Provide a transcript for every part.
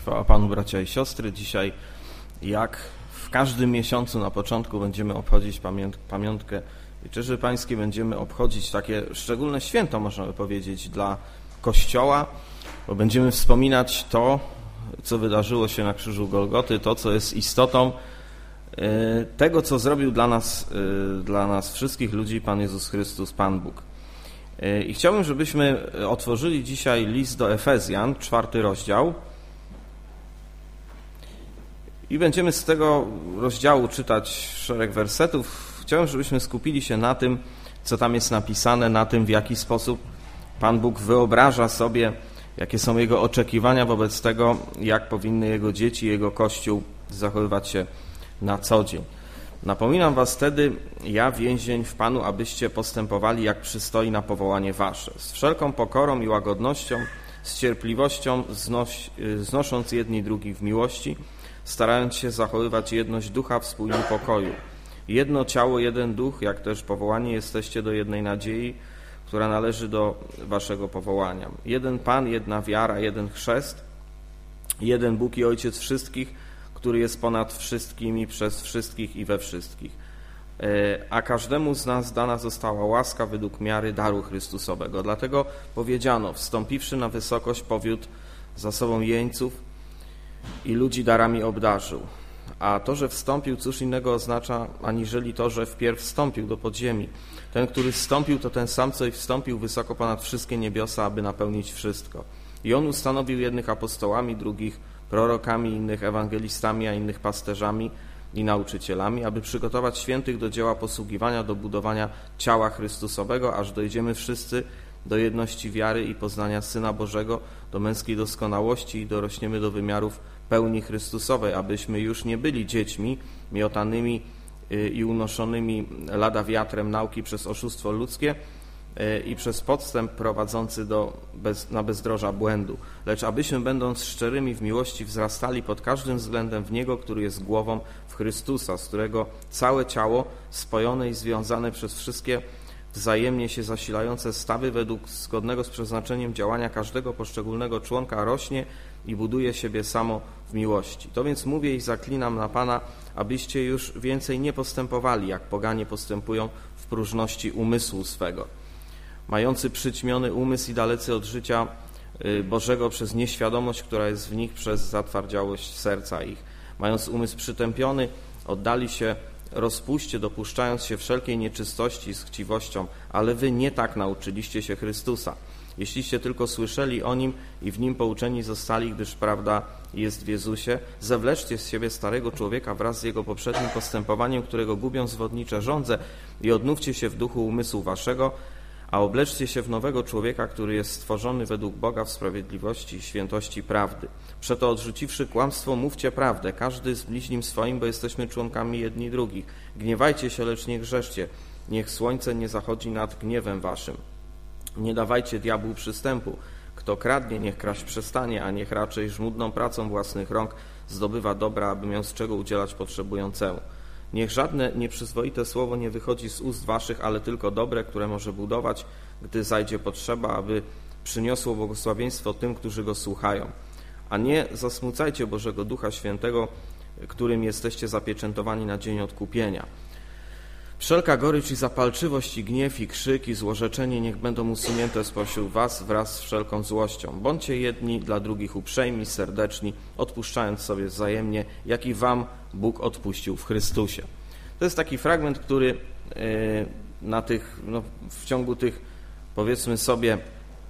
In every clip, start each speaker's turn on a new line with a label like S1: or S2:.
S1: Chwała Panu, bracia i siostry. Dzisiaj, jak w każdym miesiącu na początku, będziemy obchodzić pamiątkę Wieczerzy Pańskiej. Będziemy obchodzić takie szczególne święto, można by powiedzieć, dla Kościoła, bo będziemy wspominać to, co wydarzyło się na krzyżu Golgoty, to, co jest istotą tego, co zrobił dla nas wszystkich ludzi Pan Jezus Chrystus, Pan Bóg. I chciałbym, żebyśmy otworzyli dzisiaj list do Efezjan, 4 rozdział. I będziemy z tego rozdziału czytać szereg wersetów. Chciałbym, żebyśmy skupili się na tym, co tam jest napisane, na tym, w jaki sposób Pan Bóg wyobraża sobie, jakie są Jego oczekiwania wobec tego, jak powinny Jego dzieci, Jego Kościół zachowywać się na co dzień. Napominam was wtedy, ja więzień w Panu, abyście postępowali jak przystoi na powołanie wasze, z wszelką pokorą i łagodnością, z cierpliwością, znosząc jedni drugich w miłości, starając się zachowywać jedność ducha w spójnym pokoju. Jedno ciało, jeden duch, jak też powołani jesteście do jednej nadziei, która należy do waszego powołania. Jeden Pan, jedna wiara, jeden chrzest, jeden Bóg i Ojciec wszystkich, który jest ponad wszystkimi, przez wszystkich i we wszystkich. A każdemu z nas dana została łaska według miary daru Chrystusowego. Dlatego powiedziano, wstąpiwszy na wysokość, powiódł za sobą jeńców i ludzi darami obdarzył. A to, że wstąpił, cóż innego oznacza, aniżeli to, że wpierw wstąpił do podziemi. Ten, który wstąpił, to ten sam, co i wstąpił wysoko ponad wszystkie niebiosa, aby napełnić wszystko. I on ustanowił jednych apostołami, drugich prorokami, innych ewangelistami, a innych pasterzami i nauczycielami, aby przygotować świętych do dzieła posługiwania, do budowania ciała Chrystusowego, aż dojdziemy wszyscy do jedności wiary i poznania Syna Bożego, do męskiej doskonałości i dorośniemy do wymiarów pełni Chrystusowej, abyśmy już nie byli dziećmi miotanymi i unoszonymi lada wiatrem nauki przez oszustwo ludzkie i przez podstęp prowadzący na bezdroża błędu, lecz abyśmy, będąc szczerymi w miłości, wzrastali pod każdym względem w Niego, który jest głową, w Chrystusa, z którego całe ciało spojone i związane przez wszystkie wzajemnie się zasilające stawy według zgodnego z przeznaczeniem działania każdego poszczególnego członka rośnie i buduje siebie samo w miłości. To więc mówię i zaklinam na Pana, abyście już więcej nie postępowali, jak poganie postępują w próżności umysłu swego, mający przyćmiony umysł i dalecy od życia Bożego przez nieświadomość, która jest w nich przez zatwardziałość serca ich. Mając umysł przytępiony, oddali się rozpuście, dopuszczając się wszelkiej nieczystości z chciwością, ale wy nie tak nauczyliście się Chrystusa. Jeśliście tylko słyszeli o Nim i w Nim pouczeni zostali, gdyż prawda jest w Jezusie, zewleczcie z siebie starego człowieka wraz z jego poprzednim postępowaniem, którego gubią zwodnicze żądze, i odnówcie się w duchu umysłu waszego, a obleczcie się w nowego człowieka, który jest stworzony według Boga w sprawiedliwości i świętości prawdy. Przeto odrzuciwszy kłamstwo, mówcie prawdę, każdy z bliźnim swoim, bo jesteśmy członkami jedni drugich. Gniewajcie się, lecz nie grzeszcie. Niech słońce nie zachodzi nad gniewem waszym. Nie dawajcie diabłu przystępu. Kto kradnie, niech kraść przestanie, a niech raczej żmudną pracą własnych rąk zdobywa dobra, aby miał z czego udzielać potrzebującemu. Niech żadne nieprzyzwoite słowo nie wychodzi z ust waszych, ale tylko dobre, które może budować, gdy zajdzie potrzeba, aby przyniosło błogosławieństwo tym, którzy go słuchają. A nie zasmucajcie Bożego Ducha Świętego, którym jesteście zapieczętowani na dzień odkupienia. Wszelka gorycz i zapalczywość i gniew i krzyk i złorzeczenie niech będą usunięte spośród was wraz z wszelką złością. Bądźcie jedni dla drugich uprzejmi, serdeczni, odpuszczając sobie wzajemnie, jak i wam Bóg odpuścił w Chrystusie. To jest taki fragment, który w ciągu tych, powiedzmy sobie,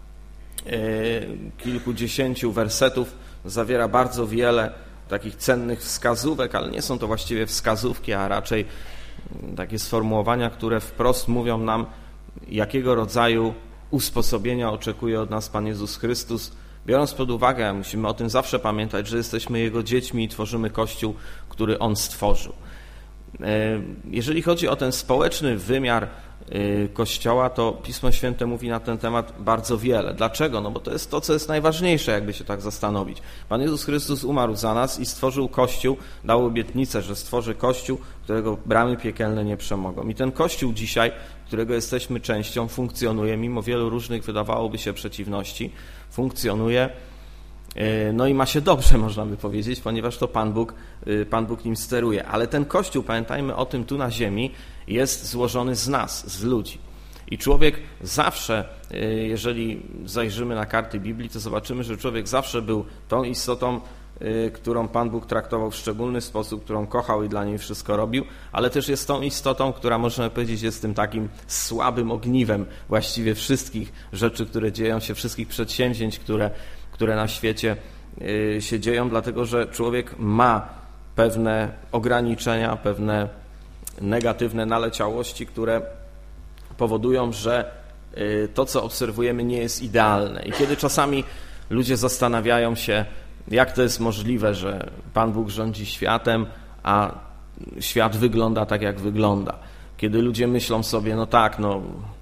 S1: kilkudziesięciu wersetów zawiera bardzo wiele takich cennych wskazówek, ale nie są to właściwie wskazówki, a raczej takie sformułowania, które wprost mówią nam, jakiego rodzaju usposobienia oczekuje od nas Pan Jezus Chrystus, biorąc pod uwagę, musimy o tym zawsze pamiętać, że jesteśmy Jego dziećmi i tworzymy Kościół, który On stworzył. Jeżeli chodzi o ten społeczny wymiar Kościoła, to Pismo Święte mówi na ten temat bardzo wiele. Dlaczego? No bo to jest to, co jest najważniejsze, jakby się tak zastanowić. Pan Jezus Chrystus umarł za nas i stworzył Kościół, dał obietnicę, że stworzy Kościół, którego bramy piekielne nie przemogą. I ten Kościół dzisiaj, którego jesteśmy częścią, funkcjonuje, mimo wielu różnych, wydawałoby się, przeciwności, funkcjonuje No i ma się dobrze, można by powiedzieć, ponieważ to Pan Bóg nim steruje. Ale ten Kościół, pamiętajmy o tym, tu na ziemi jest złożony z nas, z ludzi. I człowiek zawsze, jeżeli zajrzymy na karty Biblii, to zobaczymy, że człowiek zawsze był tą istotą, którą Pan Bóg traktował w szczególny sposób, którą kochał i dla niej wszystko robił, ale też jest tą istotą, która, można powiedzieć, jest tym takim słabym ogniwem właściwie wszystkich rzeczy, które dzieją się, wszystkich przedsięwzięć, które na świecie się dzieją, dlatego że człowiek ma pewne ograniczenia, pewne negatywne naleciałości, które powodują, że to, co obserwujemy, nie jest idealne. I kiedy czasami ludzie zastanawiają się, jak to jest możliwe, że Pan Bóg rządzi światem, a świat wygląda tak, jak wygląda. Kiedy ludzie myślą sobie, no tak, no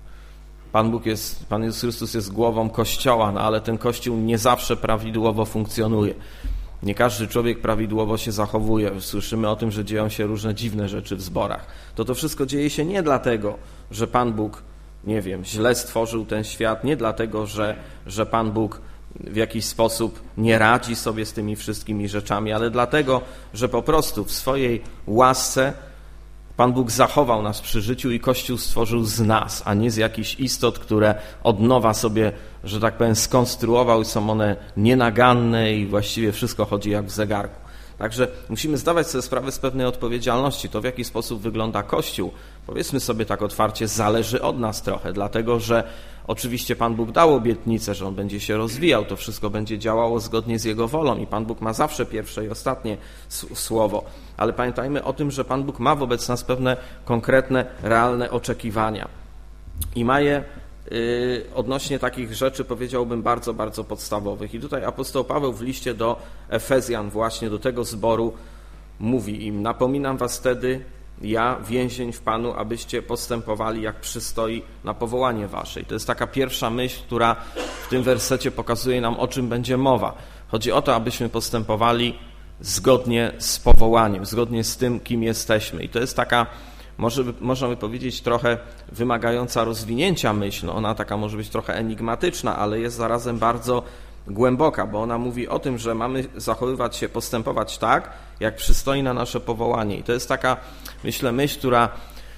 S1: Pan Jezus Chrystus jest głową Kościoła, no ale ten Kościół nie zawsze prawidłowo funkcjonuje. Nie każdy człowiek prawidłowo się zachowuje. Słyszymy o tym, że dzieją się różne dziwne rzeczy w zborach. To wszystko dzieje się nie dlatego, że Pan Bóg, nie wiem, źle stworzył ten świat, nie dlatego, że Pan Bóg w jakiś sposób nie radzi sobie z tymi wszystkimi rzeczami, ale dlatego, że po prostu w swojej łasce Pan Bóg zachował nas przy życiu i Kościół stworzył z nas, a nie z jakichś istot, które od nowa sobie, że tak powiem, skonstruował i są one nienaganne i właściwie wszystko chodzi jak w zegarku. Także musimy zdawać sobie sprawę z pewnej odpowiedzialności. To, w jaki sposób wygląda Kościół, powiedzmy sobie tak otwarcie, zależy od nas trochę, dlatego że oczywiście Pan Bóg dał obietnicę, że On będzie się rozwijał, to wszystko będzie działało zgodnie z Jego wolą i Pan Bóg ma zawsze pierwsze i ostatnie słowo. Ale pamiętajmy o tym, że Pan Bóg ma wobec nas pewne konkretne, realne oczekiwania. I ma je odnośnie takich rzeczy, powiedziałbym, bardzo, bardzo podstawowych. I tutaj apostoł Paweł w liście do Efezjan, właśnie do tego zboru, mówi im: napominam was wtedy, ja, więzień w Panu, abyście postępowali jak przystoi na powołanie wasze. I to jest taka pierwsza myśl, która w tym wersecie pokazuje nam, o czym będzie mowa. Chodzi o to, abyśmy postępowali zgodnie z powołaniem, zgodnie z tym, kim jesteśmy. I to jest taka, można by powiedzieć, trochę wymagająca rozwinięcia myśl. Ona taka może być trochę enigmatyczna, ale jest zarazem bardzo głęboka, bo ona mówi o tym, że mamy zachowywać się, postępować tak, jak przystoi na nasze powołanie. I to jest taka, myślę, myśl, która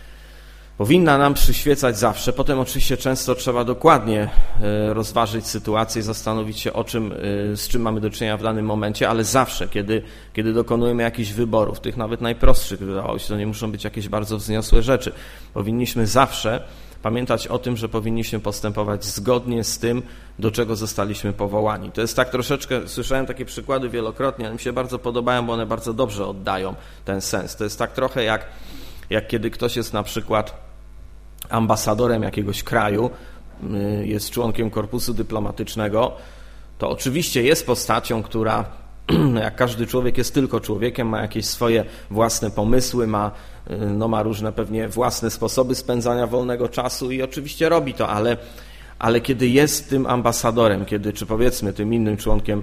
S1: powinna nam przyświecać zawsze. Potem oczywiście często trzeba dokładnie rozważyć sytuację, zastanowić się, z czym mamy do czynienia w danym momencie, ale zawsze, kiedy dokonujemy jakichś wyborów, tych nawet najprostszych, wydawało się, to nie muszą być jakieś bardzo wzniosłe rzeczy, powinniśmy zawsze pamiętać o tym, że powinniśmy postępować zgodnie z tym, do czego zostaliśmy powołani. To jest tak troszeczkę, słyszałem takie przykłady wielokrotnie, ale mi się bardzo podobają, bo one bardzo dobrze oddają ten sens. To jest tak trochę jak kiedy ktoś jest na przykład ambasadorem jakiegoś kraju, jest członkiem korpusu dyplomatycznego, to oczywiście jest postacią, która, jak każdy człowiek, jest tylko człowiekiem, ma jakieś swoje własne pomysły, ma różne pewnie własne sposoby spędzania wolnego czasu i oczywiście robi to, ale kiedy jest tym ambasadorem, czy powiedzmy tym innym członkiem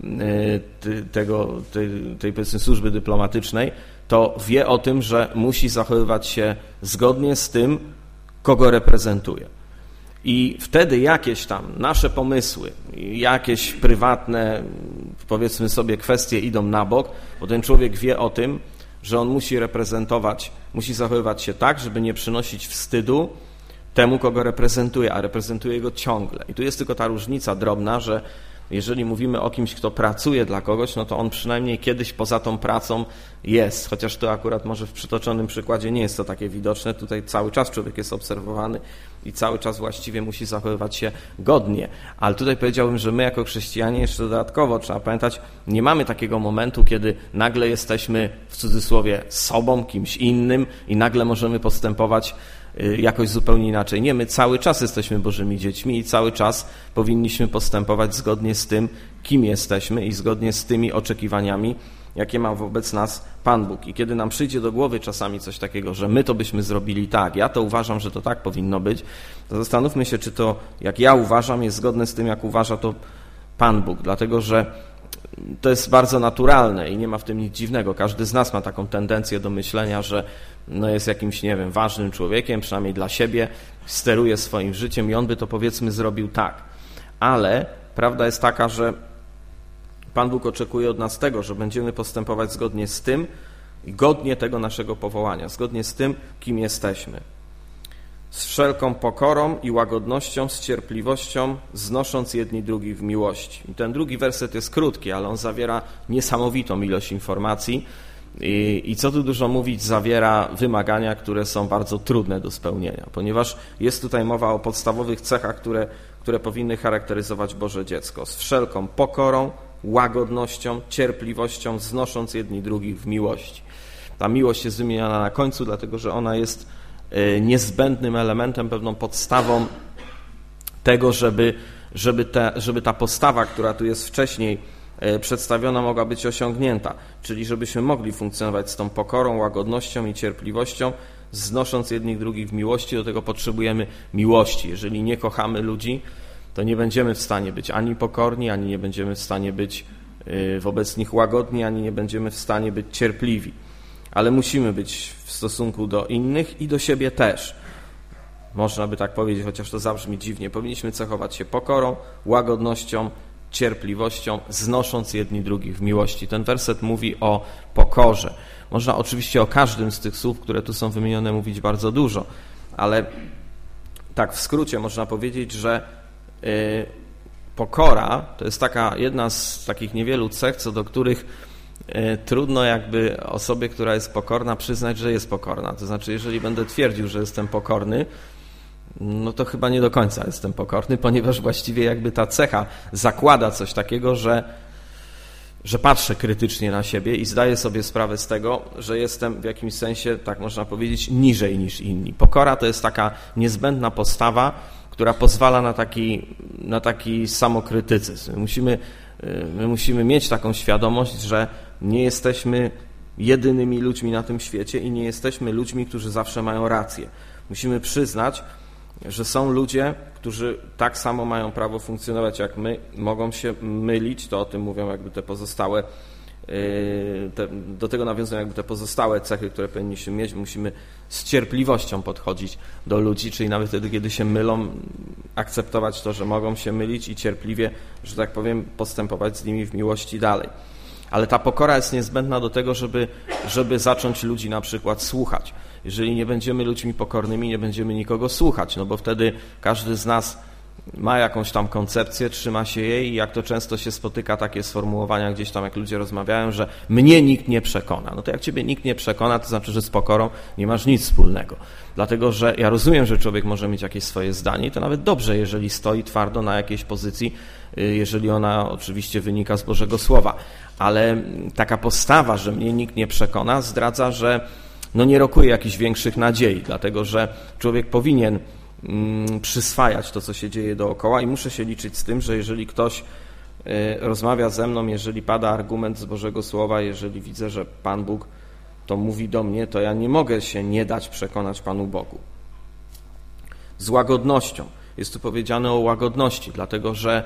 S1: tej powiedzmy służby dyplomatycznej, to wie o tym, że musi zachowywać się zgodnie z tym, kogo reprezentuje. I wtedy jakieś tam nasze pomysły, jakieś prywatne, powiedzmy sobie, kwestie idą na bok, bo ten człowiek wie o tym, że on musi zachowywać się tak, żeby nie przynosić wstydu temu, kogo reprezentuje, a reprezentuje go ciągle. I tu jest tylko ta różnica drobna, że jeżeli mówimy o kimś, kto pracuje dla kogoś, no to on przynajmniej kiedyś poza tą pracą jest, chociaż to akurat może w przytoczonym przykładzie nie jest to takie widoczne. Tutaj cały czas człowiek jest obserwowany i cały czas właściwie musi zachowywać się godnie. Ale tutaj powiedziałbym, że my jako chrześcijanie jeszcze dodatkowo, trzeba pamiętać, nie mamy takiego momentu, kiedy nagle jesteśmy, w cudzysłowie, sobą, kimś innym i nagle możemy postępować jakoś zupełnie inaczej. Nie, my cały czas jesteśmy Bożymi dziećmi i cały czas powinniśmy postępować zgodnie z tym, kim jesteśmy i zgodnie z tymi oczekiwaniami, jakie ma wobec nas Pan Bóg. I kiedy nam przyjdzie do głowy czasami coś takiego, że my to byśmy zrobili tak, ja to uważam, że to tak powinno być, to zastanówmy się, czy to, jak ja uważam, jest zgodne z tym, jak uważa to Pan Bóg, dlatego że to jest bardzo naturalne i nie ma w tym nic dziwnego. Każdy z nas ma taką tendencję do myślenia, że jest jakimś, nie wiem, ważnym człowiekiem, przynajmniej dla siebie, steruje swoim życiem i on by to, powiedzmy, zrobił tak. Ale prawda jest taka, że Pan Bóg oczekuje od nas tego, że będziemy postępować zgodnie z tym i godnie tego naszego powołania, zgodnie z tym, kim jesteśmy. Z wszelką pokorą i łagodnością, z cierpliwością, znosząc jedni drugich w miłości. I ten drugi werset jest krótki, ale on zawiera niesamowitą ilość informacji i co tu dużo mówić, zawiera wymagania, które są bardzo trudne do spełnienia, ponieważ jest tutaj mowa o podstawowych cechach, które powinny charakteryzować Boże dziecko. Z wszelką pokorą, łagodnością, cierpliwością, znosząc jedni drugich w miłości. Ta miłość jest wymieniana na końcu, dlatego że ona jest niezbędnym elementem, pewną podstawą tego, żeby ta postawa, która tu jest wcześniej przedstawiona, mogła być osiągnięta, czyli żebyśmy mogli funkcjonować z tą pokorą, łagodnością i cierpliwością, znosząc jednych drugich w miłości. Do tego potrzebujemy miłości. Jeżeli nie kochamy ludzi, to nie będziemy w stanie być ani pokorni, ani nie będziemy w stanie być wobec nich łagodni, ani nie będziemy w stanie być cierpliwi. Ale musimy być w stosunku do innych i do siebie też. Można by tak powiedzieć, chociaż to zabrzmi dziwnie. Powinniśmy cechować się pokorą, łagodnością, cierpliwością, znosząc jedni drugich w miłości. Ten werset mówi o pokorze. Można oczywiście o każdym z tych słów, które tu są wymienione, mówić bardzo dużo, ale tak w skrócie można powiedzieć, że pokora to jest taka jedna z takich niewielu cech, co do których trudno jakby osobie, która jest pokorna, przyznać, że jest pokorna. To znaczy, jeżeli będę twierdził, że jestem pokorny, no to chyba nie do końca jestem pokorny, ponieważ właściwie jakby ta cecha zakłada coś takiego, że patrzę krytycznie na siebie i zdaję sobie sprawę z tego, że jestem w jakimś sensie, tak można powiedzieć, niżej niż inni. Pokora to jest taka niezbędna postawa, która pozwala na taki samokrytycyzm. My musimy mieć taką świadomość, że nie jesteśmy jedynymi ludźmi na tym świecie i nie jesteśmy ludźmi, którzy zawsze mają rację. Musimy przyznać, że są ludzie, którzy tak samo mają prawo funkcjonować jak my, mogą się mylić, to o tym mówią jakby te pozostałe, do tego nawiązują jakby te pozostałe cechy, które powinniśmy mieć. Musimy z cierpliwością podchodzić do ludzi, czyli nawet wtedy, kiedy się mylą, akceptować to, że mogą się mylić i cierpliwie, że tak powiem, postępować z nimi w miłości dalej. Ale ta pokora jest niezbędna do tego, żeby zacząć ludzi na przykład słuchać. Jeżeli nie będziemy ludźmi pokornymi, nie będziemy nikogo słuchać, no bo wtedy każdy z nas ma jakąś tam koncepcję, trzyma się jej i jak to często się spotyka takie sformułowania gdzieś tam, jak ludzie rozmawiają, że mnie nikt nie przekona. No to jak ciebie nikt nie przekona, to znaczy, że z pokorą nie masz nic wspólnego. Dlatego, że ja rozumiem, że człowiek może mieć jakieś swoje zdanie i to nawet dobrze, jeżeli stoi twardo na jakiejś pozycji, jeżeli ona oczywiście wynika z Bożego Słowa. Ale taka postawa, że mnie nikt nie przekona, zdradza, że nie rokuje jakichś większych nadziei, dlatego że człowiek powinien przyswajać to, co się dzieje dookoła i muszę się liczyć z tym, że jeżeli ktoś rozmawia ze mną, jeżeli pada argument z Bożego Słowa, jeżeli widzę, że Pan Bóg to mówi do mnie, to ja nie mogę się nie dać przekonać Panu Bogu. Z łagodnością. Jest tu powiedziane o łagodności, dlatego że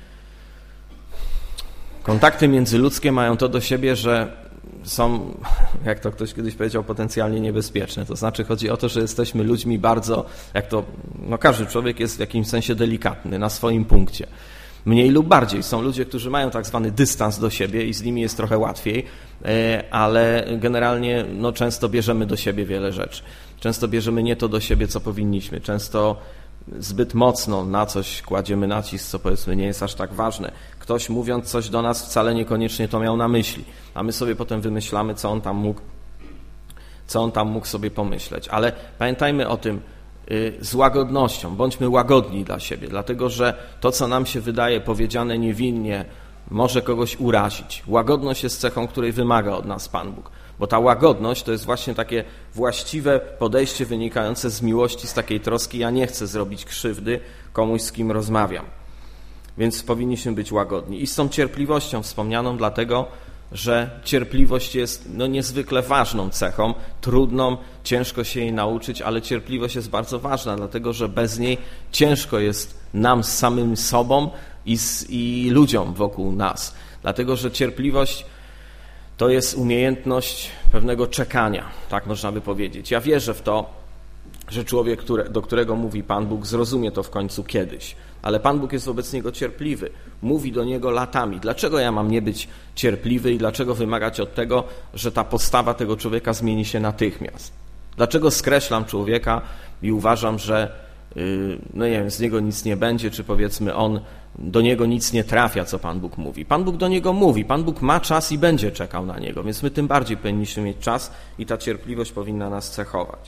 S1: kontakty międzyludzkie mają to do siebie, że są, jak to ktoś kiedyś powiedział, potencjalnie niebezpieczne. To znaczy chodzi o to, że jesteśmy ludźmi bardzo, każdy człowiek jest w jakimś sensie delikatny na swoim punkcie. Mniej lub bardziej. Są ludzie, którzy mają tak zwany dystans do siebie i z nimi jest trochę łatwiej, ale generalnie często bierzemy do siebie wiele rzeczy. Często bierzemy nie to do siebie, co powinniśmy. Często zbyt mocno na coś kładziemy nacisk, co powiedzmy nie jest aż tak ważne. Ktoś mówiąc coś do nas wcale niekoniecznie to miał na myśli, a my sobie potem wymyślamy, co on tam mógł sobie pomyśleć. Ale pamiętajmy o tym z łagodnością, bądźmy łagodni dla siebie, dlatego że to, co nam się wydaje powiedziane niewinnie, może kogoś urazić. Łagodność jest cechą, której wymaga od nas Pan Bóg. Bo ta łagodność to jest właśnie takie właściwe podejście wynikające z miłości, z takiej troski. Ja nie chcę zrobić krzywdy komuś, z kim rozmawiam. Więc powinniśmy być łagodni. I z tą cierpliwością wspomnianą, dlatego, że cierpliwość jest niezwykle ważną cechą, trudną, ciężko się jej nauczyć, ale cierpliwość jest bardzo ważna, dlatego, że bez niej ciężko jest nam z samym sobą i ludziom wokół nas. Dlatego, że cierpliwość to jest umiejętność pewnego czekania, tak można by powiedzieć. Ja wierzę w to, że człowiek, do którego mówi Pan Bóg, zrozumie to w końcu kiedyś. Ale Pan Bóg jest wobec niego cierpliwy, mówi do niego latami. Dlaczego ja mam nie być cierpliwy i dlaczego wymagać od tego, że ta postawa tego człowieka zmieni się natychmiast? Dlaczego skreślam człowieka i uważam, że no nie wiem, z niego nic nie będzie, czy powiedzmy do niego nic nie trafia, co Pan Bóg mówi. Pan Bóg do niego mówi, Pan Bóg ma czas i będzie czekał na niego, więc my tym bardziej powinniśmy mieć czas i ta cierpliwość powinna nas cechować.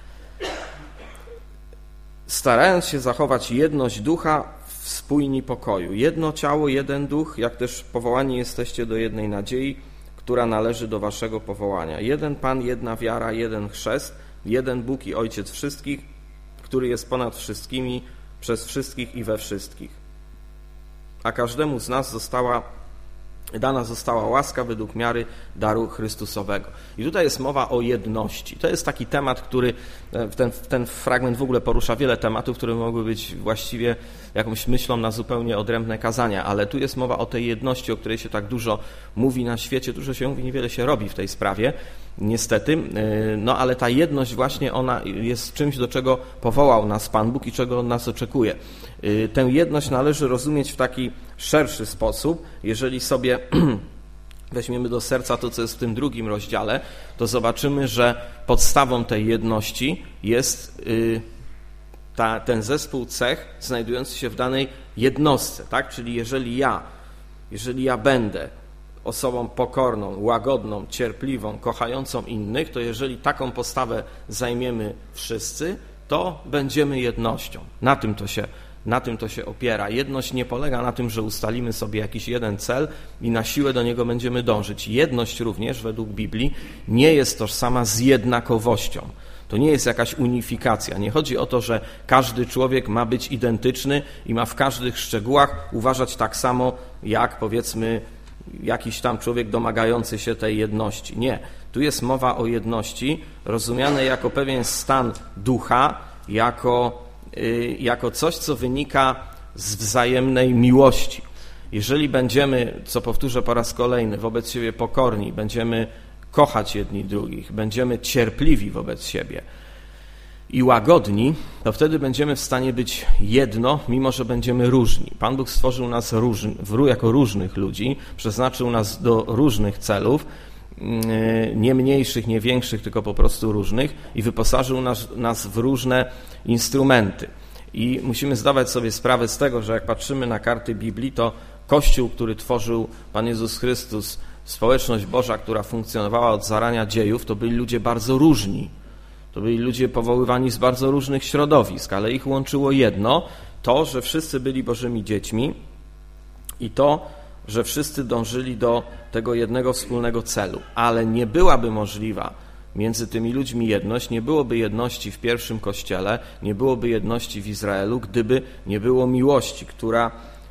S1: Starając się zachować jedność ducha w spójni pokoju. Jedno ciało, jeden duch, jak też powołani jesteście do jednej nadziei, która należy do waszego powołania. Jeden Pan, jedna wiara, jeden chrzest, jeden Bóg i Ojciec wszystkich, który jest ponad wszystkimi, przez wszystkich i we wszystkich. A każdemu z nas dana została łaska według miary daru Chrystusowego. I tutaj jest mowa o jedności. To jest taki temat, który ten fragment w ogóle porusza wiele tematów, które mogły być właściwie jakąś myślą na zupełnie odrębne kazania, ale tu jest mowa o tej jedności, o której się tak dużo mówi na świecie, dużo się mówi, niewiele się robi w tej sprawie, niestety, no ale ta jedność właśnie ona jest czymś, do czego powołał nas Pan Bóg i czego od nas oczekuje. Tę jedność należy rozumieć w taki szerszy sposób. Jeżeli sobie weźmiemy do serca to, co jest w tym 2 rozdziale, to zobaczymy, że podstawą tej jedności jest ten zespół cech znajdujący się w danej jednostce, tak? Czyli jeżeli ja będę osobą pokorną, łagodną, cierpliwą, kochającą innych, to jeżeli taką postawę zajmiemy wszyscy, to będziemy jednością. Na tym to się opiera. Jedność nie polega na tym, że ustalimy sobie jakiś jeden cel i na siłę do niego będziemy dążyć. Jedność również według Biblii nie jest tożsama z jednakowością. To nie jest jakaś unifikacja. Nie chodzi o to, że każdy człowiek ma być identyczny i ma w każdych szczegółach uważać tak samo, jak powiedzmy jakiś tam człowiek domagający się tej jedności. Nie. Tu jest mowa o jedności rozumianej jako pewien stan ducha, jako coś, co wynika z wzajemnej miłości. Jeżeli będziemy, co powtórzę po raz kolejny, wobec siebie pokorni, będziemy kochać jedni drugich, będziemy cierpliwi wobec siebie i łagodni, to wtedy będziemy w stanie być jedno, mimo że będziemy różni. Pan Bóg stworzył nas jako różnych ludzi, przeznaczył nas do różnych celów, nie mniejszych, nie większych, tylko po prostu różnych i wyposażył nas w różne instrumenty. I musimy zdawać sobie sprawę z tego, że jak patrzymy na karty Biblii, to Kościół, który tworzył Pan Jezus Chrystus, społeczność Boża, która funkcjonowała od zarania dziejów, to byli ludzie bardzo różni. To byli ludzie powoływani z bardzo różnych środowisk, ale ich łączyło jedno, to, że wszyscy byli Bożymi dziećmi i to, że wszyscy dążyli do tego jednego wspólnego celu. Ale nie byłaby możliwa między tymi ludźmi jedność, nie byłoby jedności w pierwszym Kościele, nie byłoby jedności w Izraelu, gdyby nie było miłości, która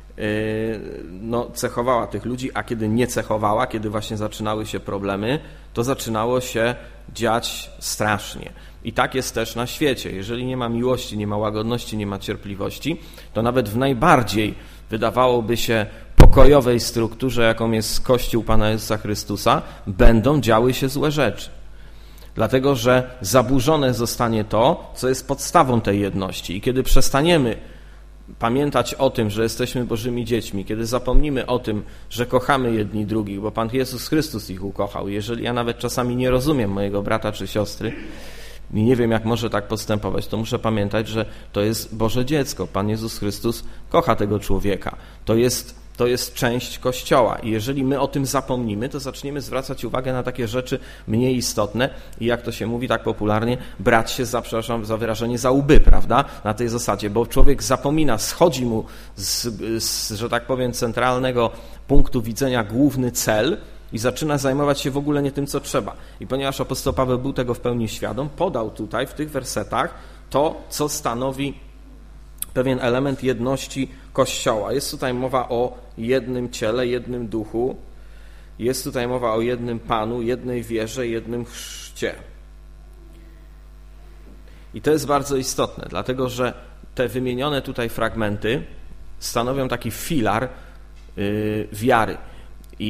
S1: cechowała tych ludzi, a kiedy nie cechowała, kiedy właśnie zaczynały się problemy, to zaczynało się dziać strasznie. I tak jest też na świecie. Jeżeli nie ma miłości, nie ma łagodności, nie ma cierpliwości, to nawet w najbardziej, wydawałoby się, pokojowej strukturze, jaką jest Kościół Pana Jezusa Chrystusa, będą działy się złe rzeczy. Dlatego, że zaburzone zostanie to, co jest podstawą tej jedności. I kiedy przestaniemy pamiętać o tym, że jesteśmy Bożymi dziećmi, kiedy zapomnimy o tym, że kochamy jedni drugich, bo Pan Jezus Chrystus ich ukochał. Jeżeli ja nawet czasami nie rozumiem mojego brata czy siostry i nie wiem, jak może tak postępować, to muszę pamiętać, że to jest Boże dziecko. Pan Jezus Chrystus kocha tego człowieka. To jest część Kościoła i jeżeli my o tym zapomnimy, to zaczniemy zwracać uwagę na takie rzeczy mniej istotne i jak to się mówi tak popularnie, brać się za wyrażenie za łby, prawda? Na tej zasadzie, bo człowiek zapomina, schodzi mu że tak powiem, centralnego punktu widzenia główny cel i zaczyna zajmować się w ogóle nie tym, co trzeba. I ponieważ apostoł Paweł był tego w pełni świadom, podał tutaj w tych wersetach to, co stanowi pewien element jedności Kościoła. Jest tutaj mowa o jednym ciele, jednym duchu. Jest tutaj mowa o jednym Panu, jednej wierze, jednym chrzcie. I to jest bardzo istotne, dlatego że te wymienione tutaj fragmenty stanowią taki filar wiary. I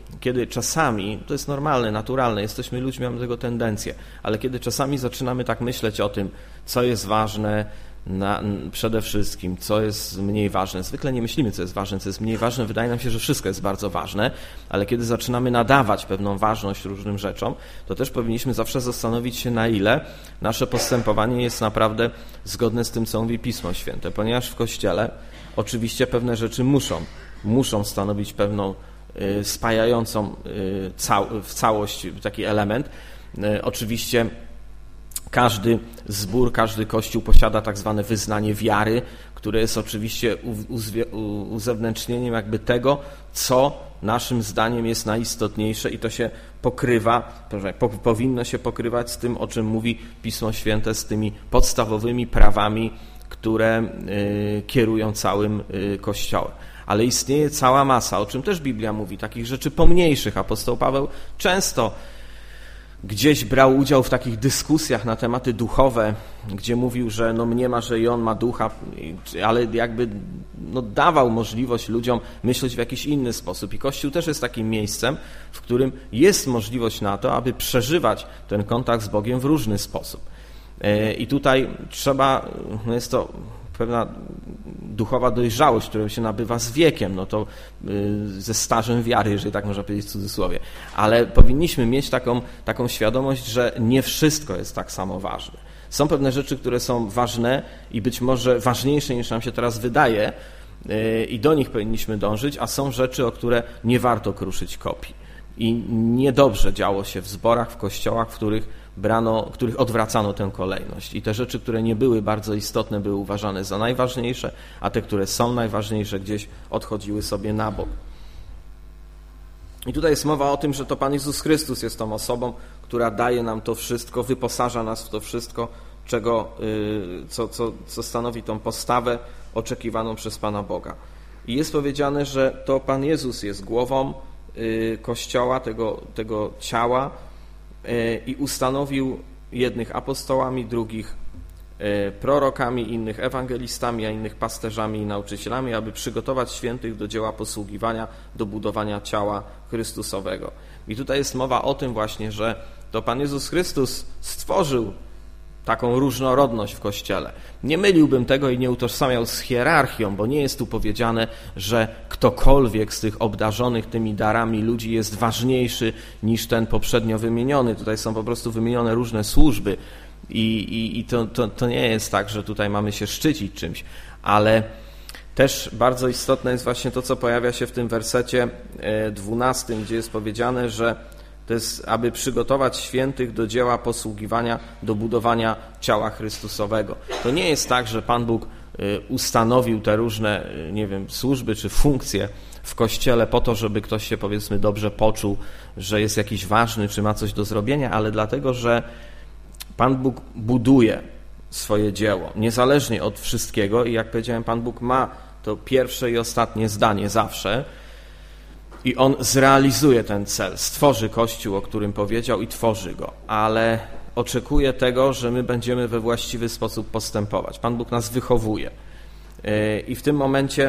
S1: kiedy czasami, to jest normalne, naturalne, jesteśmy ludźmi, mamy do tego tendencję, ale kiedy czasami zaczynamy tak myśleć o tym, co jest ważne przede wszystkim, co jest mniej ważne. Zwykle nie myślimy, co jest ważne, co jest mniej ważne. Wydaje nam się, że wszystko jest bardzo ważne, ale kiedy zaczynamy nadawać pewną ważność różnym rzeczom, to też powinniśmy zawsze zastanowić się, na ile nasze postępowanie jest naprawdę zgodne z tym, co mówi Pismo Święte, ponieważ w Kościele oczywiście pewne rzeczy muszą stanowić pewną spajającą w całość taki element. Oczywiście każdy zbór, każdy kościół posiada tak zwane wyznanie wiary, które jest oczywiście uzewnętrznieniem jakby tego, co naszym zdaniem jest najistotniejsze i to się pokrywa, powinno się pokrywać z tym, o czym mówi Pismo Święte, z tymi podstawowymi prawami, które kierują całym Kościołem. Ale istnieje cała masa, o czym też Biblia mówi, takich rzeczy pomniejszych. Apostoł Paweł często gdzieś brał udział w takich dyskusjach na tematy duchowe, gdzie mówił, że mniema, że i on ma ducha, ale jakby dawał możliwość ludziom myśleć w jakiś inny sposób. I Kościół też jest takim miejscem, w którym jest możliwość na to, aby przeżywać ten kontakt z Bogiem w różny sposób. I tutaj trzeba, jest to pewna duchowa dojrzałość, która się nabywa z wiekiem, to ze stażem wiary, jeżeli tak można powiedzieć w cudzysłowie. Ale powinniśmy mieć taką świadomość, że nie wszystko jest tak samo ważne. Są pewne rzeczy, które są ważne i być może ważniejsze niż nam się teraz wydaje i do nich powinniśmy dążyć, a są rzeczy, o które nie warto kruszyć kopii. I niedobrze działo się w zborach, w kościołach, w których odwracano tę kolejność. I te rzeczy, które nie były bardzo istotne, były uważane za najważniejsze, a te, które są najważniejsze, gdzieś odchodziły sobie na bok. I tutaj jest mowa o tym, że to Pan Jezus Chrystus jest tą osobą, która daje nam to wszystko, wyposaża nas w to wszystko, co stanowi tą postawę oczekiwaną przez Pana Boga. I jest powiedziane, że to Pan Jezus jest głową Kościoła, tego ciała, i ustanowił jednych apostołami, drugich prorokami, innych ewangelistami, a innych pasterzami i nauczycielami, aby przygotować świętych do dzieła posługiwania, do budowania ciała Chrystusowego. I tutaj jest mowa o tym właśnie, że to Pan Jezus Chrystus stworzył taką różnorodność w Kościele. Nie myliłbym tego i nie utożsamiał z hierarchią, bo nie jest tu powiedziane, że ktokolwiek z tych obdarzonych tymi darami ludzi jest ważniejszy niż ten poprzednio wymieniony. Tutaj są po prostu wymienione różne służby i to nie jest tak, że tutaj mamy się szczycić czymś, ale też bardzo istotne jest właśnie to, co pojawia się w tym wersecie 12, gdzie jest powiedziane, że to jest, aby przygotować świętych do dzieła posługiwania, do budowania ciała Chrystusowego. To nie jest tak, że Pan Bóg ustanowił te różne, służby czy funkcje w Kościele po to, żeby ktoś się, powiedzmy, dobrze poczuł, że jest jakiś ważny, czy ma coś do zrobienia, ale dlatego, że Pan Bóg buduje swoje dzieło, niezależnie od wszystkiego i jak powiedziałem, Pan Bóg ma to pierwsze i ostatnie zdanie zawsze, i On zrealizuje ten cel, stworzy Kościół, o którym powiedział i tworzy go, ale oczekuje tego, że my będziemy we właściwy sposób postępować. Pan Bóg nas wychowuje. I w tym momencie,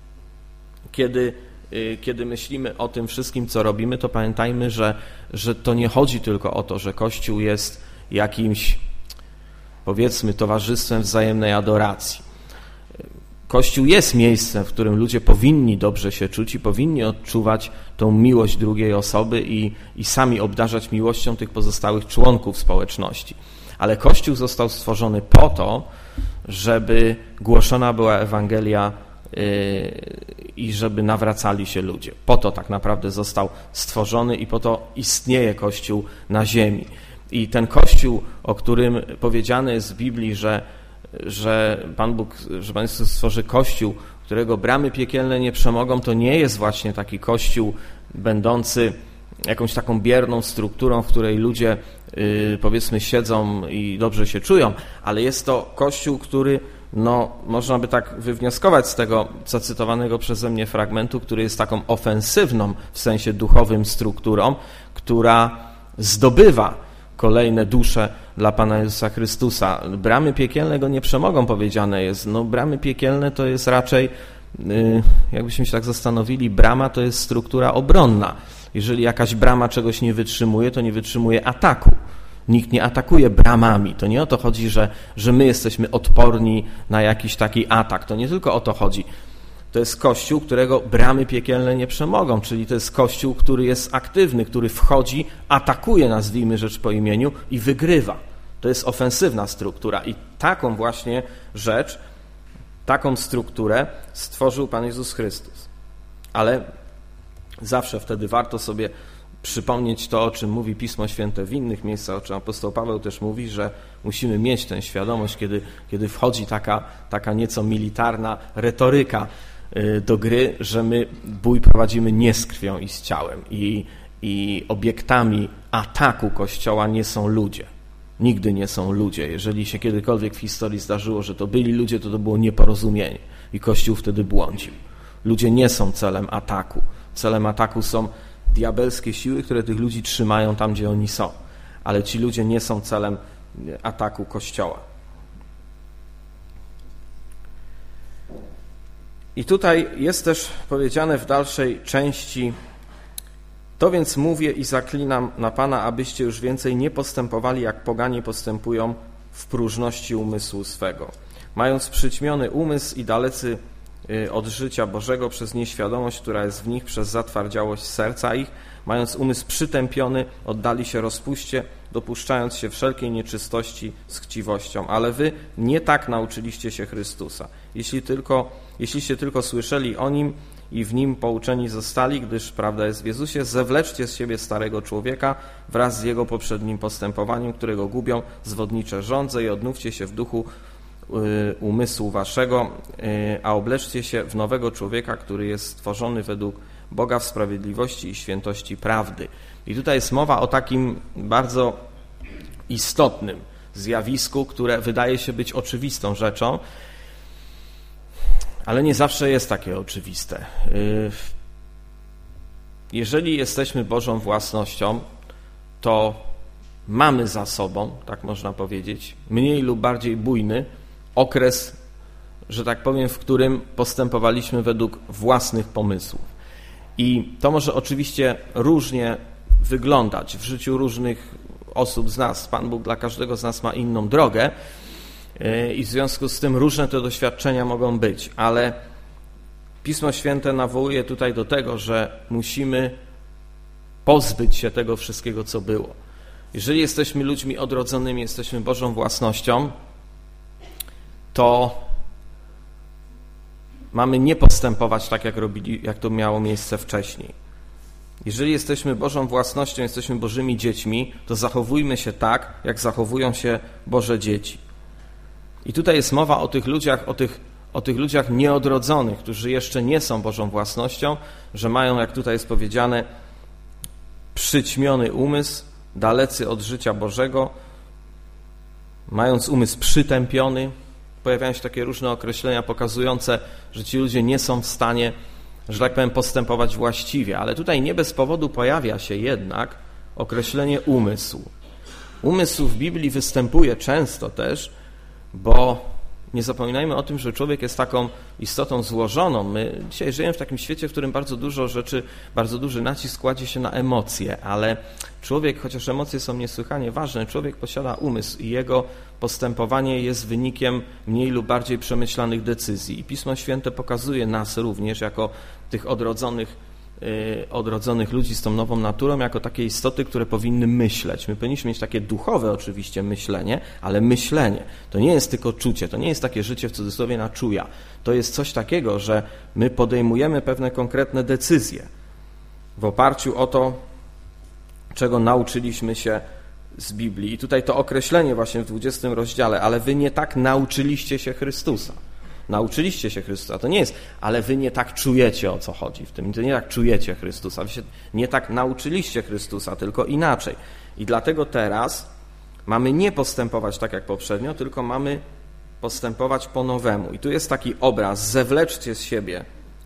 S1: kiedy myślimy o tym wszystkim, co robimy, to pamiętajmy, że to nie chodzi tylko o to, że Kościół jest jakimś, powiedzmy, towarzystwem wzajemnej adoracji. Kościół jest miejscem, w którym ludzie powinni dobrze się czuć i powinni odczuwać tą miłość drugiej osoby i sami obdarzać miłością tych pozostałych członków społeczności. Ale Kościół został stworzony po to, żeby głoszona była Ewangelia i żeby nawracali się ludzie. Po to tak naprawdę został stworzony i po to istnieje Kościół na ziemi. I ten Kościół, o którym powiedziane jest w Biblii, że Pan Jezus stworzy Kościół, którego bramy piekielne nie przemogą, to nie jest właśnie taki Kościół będący jakąś taką bierną strukturą, w której ludzie, powiedzmy, siedzą i dobrze się czują, ale jest to Kościół, który, można by tak wywnioskować z tego zacytowanego przeze mnie fragmentu, który jest taką ofensywną w sensie duchowym strukturą, która zdobywa kolejne dusze dla Pana Jezusa Chrystusa. Bramy piekielne go nie przemogą, powiedziane jest. Bramy piekielne to jest raczej, jakbyśmy się tak zastanowili, brama to jest struktura obronna. Jeżeli jakaś brama czegoś nie wytrzymuje, to nie wytrzymuje ataku. Nikt nie atakuje bramami. To nie o to chodzi, że my jesteśmy odporni na jakiś taki atak. To nie tylko o to chodzi. To jest Kościół, którego bramy piekielne nie przemogą, czyli to jest Kościół, który jest aktywny, który wchodzi, atakuje, nazwijmy rzecz po imieniu, i wygrywa. To jest ofensywna struktura i taką właśnie rzecz, taką strukturę stworzył Pan Jezus Chrystus. Ale zawsze wtedy warto sobie przypomnieć to, o czym mówi Pismo Święte w innych miejscach, o czym apostoł Paweł też mówi, że musimy mieć tę świadomość, kiedy wchodzi taka nieco militarna retoryka do gry, że my bój prowadzimy nie z krwią i z ciałem i obiektami ataku Kościoła nie są ludzie. Nigdy nie są ludzie. Jeżeli się kiedykolwiek w historii zdarzyło, że to byli ludzie, to było nieporozumienie i Kościół wtedy błądził. Ludzie nie są celem ataku. Celem ataku są diabelskie siły, które tych ludzi trzymają tam, gdzie oni są. Ale ci ludzie nie są celem ataku Kościoła. I tutaj jest też powiedziane w dalszej części: to więc mówię i zaklinam na Pana, abyście już więcej nie postępowali, jak poganie postępują w próżności umysłu swego. Mając przyćmiony umysł i dalecy od życia Bożego przez nieświadomość, która jest w nich, przez zatwardziałość serca ich, mając umysł przytępiony, oddali się rozpuście, dopuszczając się wszelkiej nieczystości z chciwością. Ale wy nie tak nauczyliście się Chrystusa. Jeśliście tylko słyszeli o Nim i w Nim pouczeni zostali, gdyż prawda jest w Jezusie, zewleczcie z siebie starego człowieka wraz z jego poprzednim postępowaniem, którego gubią zwodnicze żądze, i odnówcie się w duchu umysłu waszego, a obleczcie się w nowego człowieka, który jest stworzony według Boga w sprawiedliwości i świętości prawdy. I tutaj jest mowa o takim bardzo istotnym zjawisku, które wydaje się być oczywistą rzeczą, ale nie zawsze jest takie oczywiste. Jeżeli jesteśmy Bożą własnością, to mamy za sobą, tak można powiedzieć, mniej lub bardziej bujny okres, że tak powiem, w którym postępowaliśmy według własnych pomysłów. I to może oczywiście różnie wyglądać w życiu różnych osób z nas. Pan Bóg dla każdego z nas ma inną drogę i w związku z tym różne te doświadczenia mogą być, ale Pismo Święte nawołuje tutaj do tego, że musimy pozbyć się tego wszystkiego, co było. Jeżeli jesteśmy ludźmi odrodzonymi, jesteśmy Bożą własnością, to mamy nie postępować tak, jak to miało miejsce wcześniej. Jeżeli jesteśmy Bożą własnością, jesteśmy Bożymi dziećmi, to zachowujmy się tak, jak zachowują się Boże dzieci. I tutaj jest mowa o tych ludziach nieodrodzonych, którzy jeszcze nie są Bożą własnością, że mają, jak tutaj jest powiedziane, przyćmiony umysł, dalecy od życia Bożego, mając umysł przytępiony. Pojawiają się takie różne określenia pokazujące, że ci ludzie nie są w stanie, że tak powiem, postępować właściwie. Ale tutaj nie bez powodu pojawia się jednak określenie umysł. Umysł w Biblii występuje często też, bo nie zapominajmy o tym, że człowiek jest taką istotą złożoną. My dzisiaj żyjemy w takim świecie, w którym bardzo dużo rzeczy, bardzo duży nacisk kładzie się na emocje, ale człowiek, chociaż emocje są niesłychanie ważne, człowiek posiada umysł i jego postępowanie jest wynikiem mniej lub bardziej przemyślanych decyzji. I Pismo Święte pokazuje nas również jako tych odrodzonych ludzi z tą nową naturą, jako takie istoty, które powinny myśleć. My powinniśmy mieć takie duchowe oczywiście myślenie, ale myślenie to nie jest tylko czucie, to nie jest takie życie w cudzysłowie na czuja. To jest coś takiego, że my podejmujemy pewne konkretne decyzje w oparciu o to, czego nauczyliśmy się z Biblii. I tutaj to określenie właśnie w 20 rozdziale, ale wy nie tak nauczyliście się Chrystusa. Nauczyliście się Chrystusa, to nie jest, ale wy nie tak czujecie, o co chodzi w tym, to nie tak czujecie Chrystusa, wy się nie tak nauczyliście Chrystusa, tylko inaczej. I dlatego teraz mamy nie postępować tak jak poprzednio, tylko mamy postępować po nowemu. I tu jest taki obraz: zewleczcie z siebie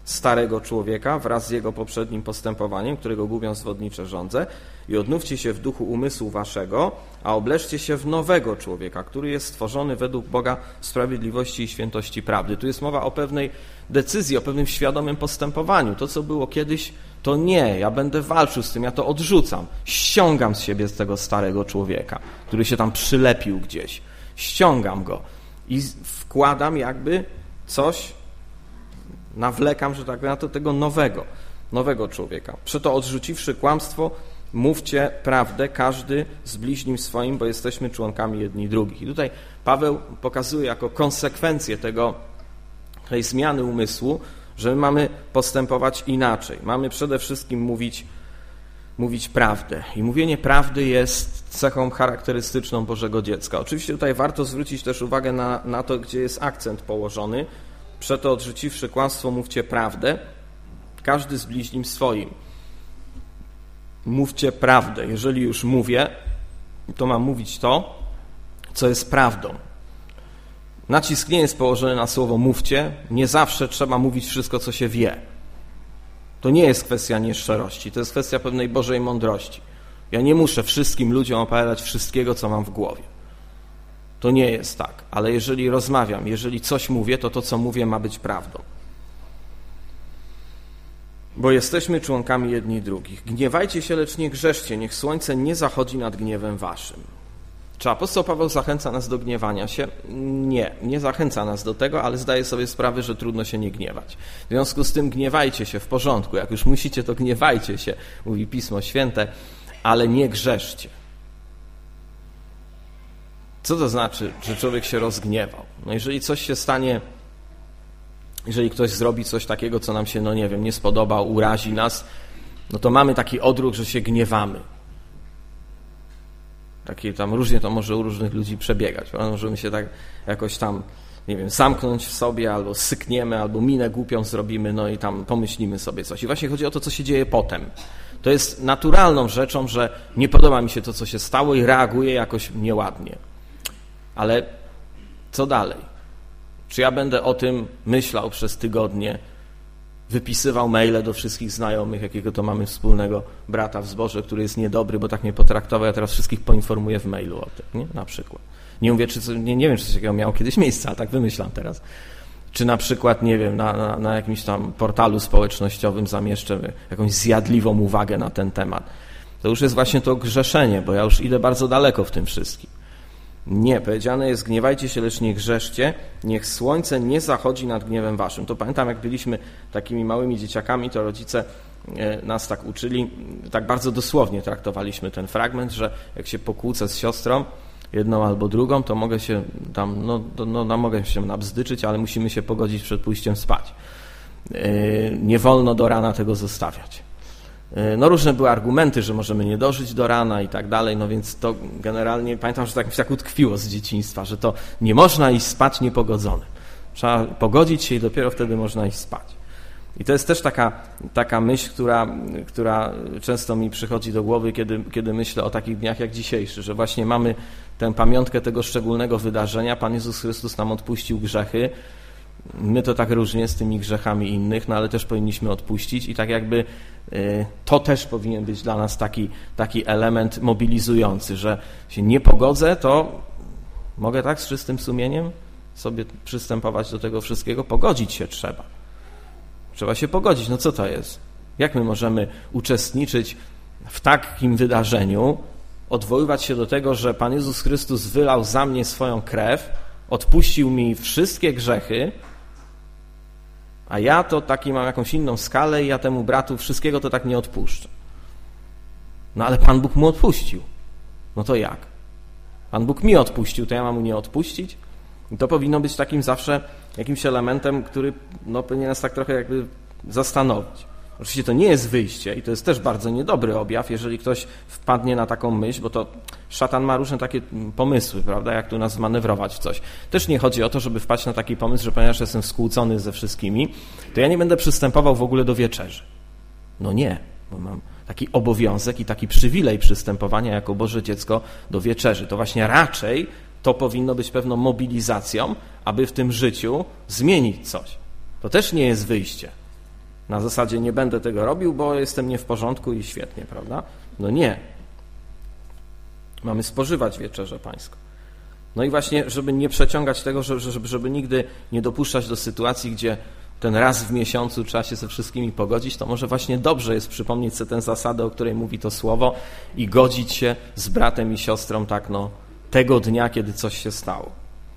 S1: starego człowieka wraz z jego poprzednim postępowaniem, którego gubią zwodnicze żądze, i odnówcie się w duchu umysłu waszego, a obleczcie się w nowego człowieka, który jest stworzony według Boga sprawiedliwości i świętości prawdy. Tu jest mowa o pewnej decyzji, o pewnym świadomym postępowaniu. To, co było kiedyś, to nie. Ja będę walczył z tym, ja to odrzucam. Ściągam z siebie tego starego człowieka, który się tam przylepił gdzieś. Ściągam go i wkładam jakby coś, nawlekam, że tak powiem, na to tego nowego człowieka. Przeto odrzuciwszy kłamstwo, mówcie prawdę, każdy z bliźnim swoim, bo jesteśmy członkami jedni drugich. I tutaj Paweł pokazuje jako konsekwencję tej zmiany umysłu, że my mamy postępować inaczej. Mamy przede wszystkim mówić prawdę. I mówienie prawdy jest cechą charakterystyczną Bożego dziecka. Oczywiście tutaj warto zwrócić też uwagę na to, gdzie jest akcent położony. Przeto odrzuciwszy kłamstwo, mówcie prawdę, każdy z bliźnim swoim. Mówcie prawdę. Jeżeli już mówię, to mam mówić to, co jest prawdą. Nacisk nie jest położony na słowo mówcie. Nie zawsze trzeba mówić wszystko, co się wie. To nie jest kwestia nieszczerości, to jest kwestia pewnej Bożej mądrości. Ja nie muszę wszystkim ludziom opowiadać wszystkiego, co mam w głowie. To nie jest tak, ale jeżeli rozmawiam, jeżeli coś mówię, to co mówię, ma być prawdą. Bo jesteśmy członkami jedni drugich. Gniewajcie się, lecz nie grzeszcie, niech słońce nie zachodzi nad gniewem waszym. Czy apostoł Paweł zachęca nas do gniewania się? Nie zachęca nas do tego, ale zdaje sobie sprawę, że trudno się nie gniewać. W związku z tym gniewajcie się, w porządku. Jak już musicie, to gniewajcie się, mówi Pismo Święte, ale nie grzeszcie. Co to znaczy, że człowiek się rozgniewał? No jeżeli coś się stanie, jeżeli ktoś zrobi coś takiego, co nam się, nie spodoba, urazi nas, no to mamy taki odruch, że się gniewamy. Takie tam różnie to może u różnych ludzi przebiegać. Możemy się tak jakoś tam, zamknąć w sobie, albo sykniemy, albo minę głupią zrobimy, i tam pomyślimy sobie coś. I właśnie chodzi o to, co się dzieje potem. To jest naturalną rzeczą, że nie podoba mi się to, co się stało i reaguję jakoś nieładnie. Ale co dalej? Czy ja będę o tym myślał przez tygodnie, wypisywał maile do wszystkich znajomych, jakiego to mamy wspólnego brata w zborze, który jest niedobry, bo tak mnie potraktował, ja teraz wszystkich poinformuję w mailu o tym, nie? Na przykład. Nie mówię, nie wiem, czy coś takiego miało kiedyś miejsce, ale tak wymyślam teraz. Czy na przykład, na jakimś tam portalu społecznościowym zamieszczę jakąś zjadliwą uwagę na ten temat. To już jest właśnie to grzeszenie, bo ja już idę bardzo daleko w tym wszystkim. Nie, powiedziane jest, gniewajcie się, lecz nie grzeszcie, niech słońce nie zachodzi nad gniewem waszym. To pamiętam, jak byliśmy takimi małymi dzieciakami, to rodzice nas tak uczyli, tak bardzo dosłownie traktowaliśmy ten fragment, że jak się pokłócę z siostrą, jedną albo drugą, to mogę się tam, mogę się nabzdyczyć, ale musimy się pogodzić przed pójściem spać. Nie wolno do rana tego zostawiać. Różne były argumenty, że możemy nie dożyć do rana i tak dalej, więc to generalnie, pamiętam, że tak utkwiło z dzieciństwa, że to nie można iść spać niepogodzony. Trzeba pogodzić się i dopiero wtedy można iść spać. I to jest też taka myśl, która często mi przychodzi do głowy, kiedy myślę o takich dniach jak dzisiejszy, że właśnie mamy tę pamiątkę tego szczególnego wydarzenia. Pan Jezus Chrystus nam odpuścił grzechy. My to tak różnie z tymi grzechami innych, ale też powinniśmy odpuścić i tak jakby to też powinien być dla nas taki element mobilizujący, że się nie pogodzę, to mogę tak z czystym sumieniem sobie przystępować do tego wszystkiego. Pogodzić się trzeba. Trzeba się pogodzić. Co to jest? Jak my możemy uczestniczyć w takim wydarzeniu, odwoływać się do tego, że Pan Jezus Chrystus wylał za mnie swoją krew, odpuścił mi wszystkie grzechy, a ja to mam jakąś inną skalę i ja temu bratu wszystkiego to tak nie odpuszczę. Ale Pan Bóg mu odpuścił. To jak? Pan Bóg mi odpuścił, to ja mam mu nie odpuścić? I to powinno być takim zawsze jakimś elementem, który powinien nas tak trochę jakby zastanowić. Oczywiście to nie jest wyjście i to jest też bardzo niedobry objaw, jeżeli ktoś wpadnie na taką myśl, bo to szatan ma różne takie pomysły, prawda, jak tu nas zmanewrować w coś. Też nie chodzi o to, żeby wpaść na taki pomysł, że ponieważ jestem skłócony ze wszystkimi, to ja nie będę przystępował w ogóle do wieczerzy. Nie, bo mam taki obowiązek i taki przywilej przystępowania jako Boże dziecko do wieczerzy. To właśnie raczej to powinno być pewną mobilizacją, aby w tym życiu zmienić coś. To też nie jest wyjście. Na zasadzie nie będę tego robił, bo jestem nie w porządku i świetnie, prawda? No nie. Mamy spożywać wieczerzę pańską. No i właśnie, żeby nie przeciągać tego, żeby nigdy nie dopuszczać do sytuacji, gdzie ten raz w miesiącu trzeba się ze wszystkimi pogodzić, to może właśnie dobrze jest przypomnieć sobie tę zasadę, o której mówi to słowo i godzić się z bratem i siostrą tak tego dnia, kiedy coś się stało.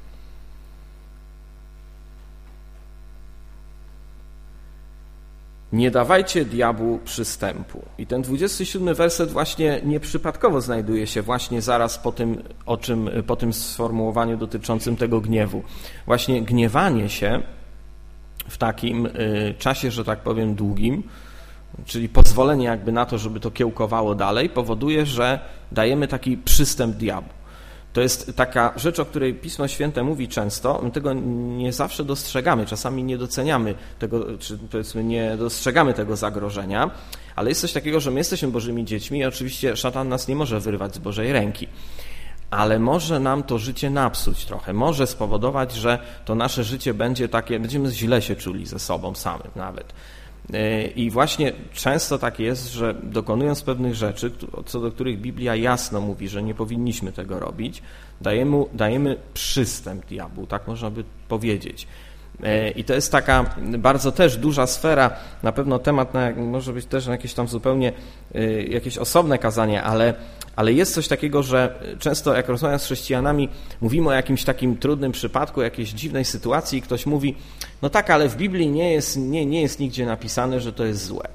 S1: Nie dawajcie diabłu przystępu. I ten 27 werset właśnie nieprzypadkowo znajduje się właśnie zaraz po tym sformułowaniu dotyczącym tego gniewu. Właśnie gniewanie się w takim czasie, że tak powiem, długim, czyli pozwolenie jakby na to, żeby to kiełkowało dalej, powoduje, że dajemy taki przystęp diabłu. To jest taka rzecz, o której Pismo Święte mówi często, my tego nie zawsze dostrzegamy, czasami nie doceniamy tego, czy powiedzmy nie dostrzegamy tego zagrożenia, ale jest coś takiego, że my jesteśmy Bożymi dziećmi i oczywiście szatan nas nie może wyrwać z Bożej ręki, ale może nam to życie napsuć trochę, może spowodować, że to nasze życie będzie takie, będziemy źle się czuli ze sobą samym nawet. I właśnie często tak jest, że dokonując pewnych rzeczy, co do których Biblia jasno mówi, że nie powinniśmy tego robić, dajemy przystęp diabłu, tak można by powiedzieć. I to jest taka bardzo też duża sfera, na pewno temat może być też na jakieś tam zupełnie jakieś osobne kazanie, ale jest coś takiego, że często jak rozmawiam z chrześcijanami, mówimy o jakimś takim trudnym przypadku, jakiejś dziwnej sytuacji i ktoś mówi, no tak, ale w Biblii nie jest nigdzie napisane, że to jest złe.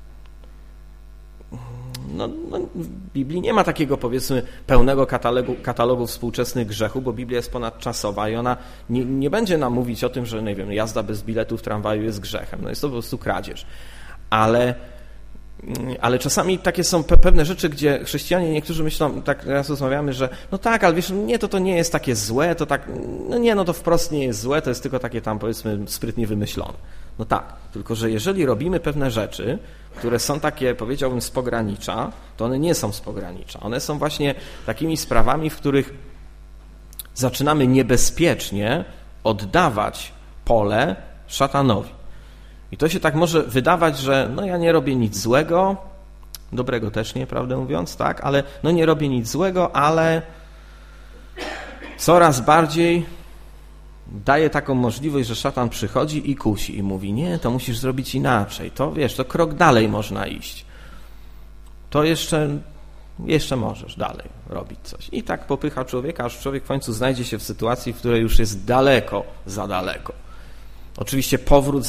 S1: No, w Biblii nie ma takiego, powiedzmy, pełnego katalogu współczesnych grzechów, bo Biblia jest ponadczasowa i ona nie będzie nam mówić o tym, że nie wiem, jazda bez biletu w tramwaju jest grzechem. No jest to po prostu kradzież. Ale czasami takie są pewne rzeczy, gdzie chrześcijanie niektórzy myślą, tak raz rozmawiamy, że no tak, ale wiesz, nie, to nie jest takie złe, to tak, no nie, no to wprost nie jest złe, to jest tylko takie tam, powiedzmy, sprytnie wymyślone. No tak, tylko że jeżeli robimy pewne rzeczy, które są takie, powiedziałbym, z pogranicza, to one nie są z pogranicza. One są właśnie takimi sprawami, w których zaczynamy niebezpiecznie oddawać pole szatanowi. I to się tak może wydawać, że no ja nie robię nic złego, dobrego też nie, prawdę mówiąc, tak, ale no nie robię nic złego, ale coraz bardziej daje taką możliwość, że szatan przychodzi i kusi i mówi, nie, to musisz zrobić inaczej, to wiesz, to krok dalej można iść. To jeszcze możesz dalej robić coś. I tak popycha człowieka, aż człowiek w końcu znajdzie się w sytuacji, w której już jest daleko, za daleko. Oczywiście powrót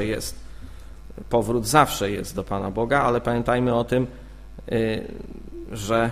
S1: zawsze jest do Pana Boga, ale pamiętajmy o tym, że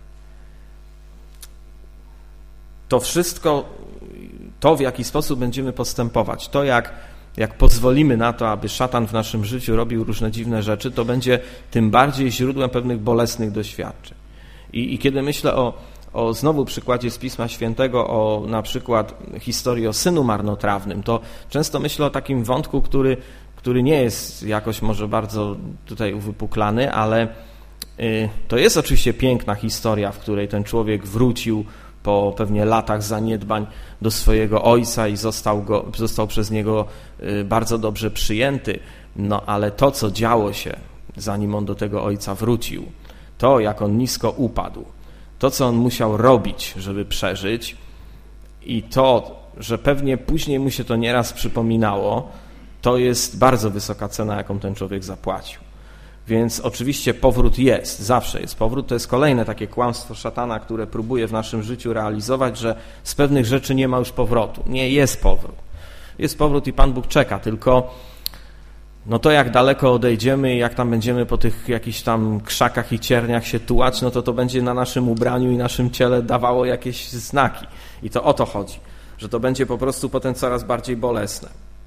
S1: to wszystko, to w jaki sposób będziemy postępować, to jak pozwolimy na to, aby szatan w naszym życiu robił różne dziwne rzeczy, to będzie tym bardziej źródłem pewnych bolesnych doświadczeń. I kiedy myślę o znowu przykładzie z Pisma Świętego, o na przykład historii o synu marnotrawnym, to często myślę o takim wątku, który nie jest jakoś może bardzo tutaj uwypuklany, ale to jest oczywiście piękna historia, w której ten człowiek wrócił po pewnie latach zaniedbań do swojego ojca i został przez niego bardzo dobrze przyjęty. No ale to, co działo się, zanim on do tego ojca wrócił, to jak on nisko upadł, to, co on musiał robić, żeby przeżyć i to, że pewnie później mu się to nieraz przypominało, to jest bardzo wysoka cena, jaką ten człowiek zapłacił. Więc oczywiście powrót jest, zawsze jest powrót. To jest kolejne takie kłamstwo szatana, które próbuje w naszym życiu realizować, że z pewnych rzeczy nie ma już powrotu. Nie, jest powrót. Jest powrót i Pan Bóg czeka, tylko no to jak daleko odejdziemy i jak tam będziemy po tych jakichś tam krzakach i cierniach się tułać, no to będzie na naszym ubraniu i naszym ciele dawało jakieś znaki. I to o to chodzi, że to będzie po prostu potem coraz bardziej bolesne.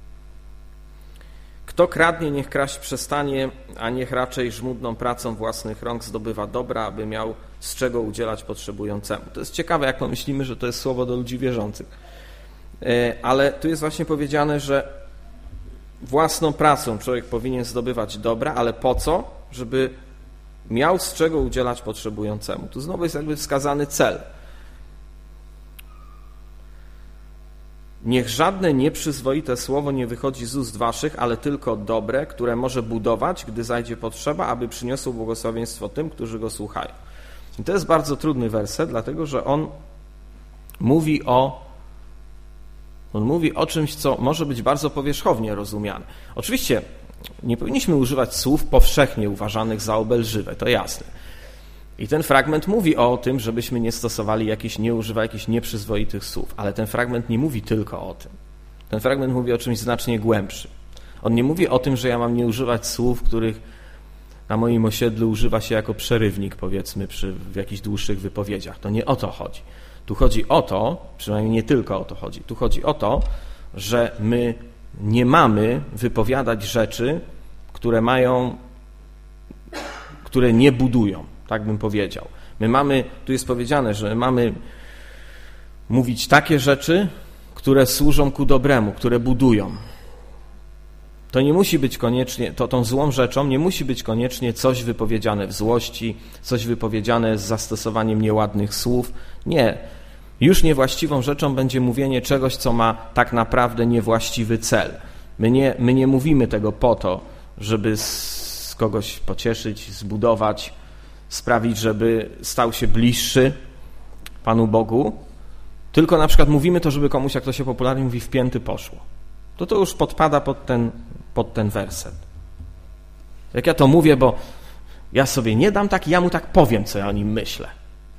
S1: Kto kradnie, niech kraść przestanie, a niech raczej żmudną pracą własnych rąk zdobywa dobra, aby miał z czego udzielać potrzebującemu. To jest ciekawe, jak pomyślimy, że to jest słowo do ludzi wierzących. Ale tu jest właśnie powiedziane, że własną pracą człowiek powinien zdobywać dobra, ale po co? Żeby miał z czego udzielać potrzebującemu. Tu znowu jest jakby wskazany cel. Niech żadne nieprzyzwoite słowo nie wychodzi z ust waszych, ale tylko dobre, które może budować, gdy zajdzie potrzeba, aby przyniosło błogosławieństwo tym, którzy go słuchają. I to jest bardzo trudny werset, dlatego że on mówi o czymś, co może być bardzo powierzchownie rozumiane. Oczywiście nie powinniśmy używać słów powszechnie uważanych za obelżywe, to jasne. I ten fragment mówi o tym, żebyśmy nie używali jakichś nieprzyzwoitych słów, ale ten fragment nie mówi tylko o tym. Ten fragment mówi o czymś znacznie głębszym. On nie mówi o tym, że ja mam nie używać słów, których na moim osiedlu używa się jako przerywnik, powiedzmy, w jakichś dłuższych wypowiedziach. To nie o to chodzi. Tu chodzi o to, przynajmniej nie tylko o to chodzi, tu chodzi o to, że my nie mamy wypowiadać rzeczy, które nie budują, tak bym powiedział. Tu jest powiedziane, że mamy mówić takie rzeczy, które służą ku dobremu, które budują. To nie musi być koniecznie, tą złą rzeczą nie musi być koniecznie coś wypowiedziane w złości, coś wypowiedziane z zastosowaniem nieładnych słów. Nie. Już niewłaściwą rzeczą będzie mówienie czegoś, co ma tak naprawdę niewłaściwy cel. My nie mówimy tego po to, żeby z kogoś pocieszyć, zbudować, sprawić, żeby stał się bliższy Panu Bogu, tylko na przykład mówimy to, żeby komuś, jak to się popularnie mówi, w pięty poszło. To już podpada pod ten werset. Jak ja to mówię, bo ja sobie nie dam tak i ja mu tak powiem, co ja o nim myślę.